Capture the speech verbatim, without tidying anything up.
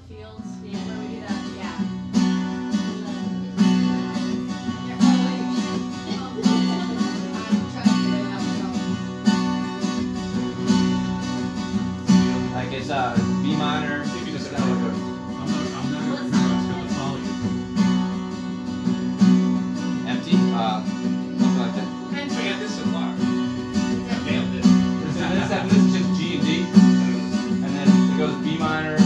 fields. Yeah, where we do that. Yeah. Like it's uh, B minor. Maybe just Just kind of kinda like a, I'm not, I'm not What's sure what's going to follow you. empty. Uh, something like that. And I got this so far. I nailed it. This is, this, this is just G and D, and then it goes B minor,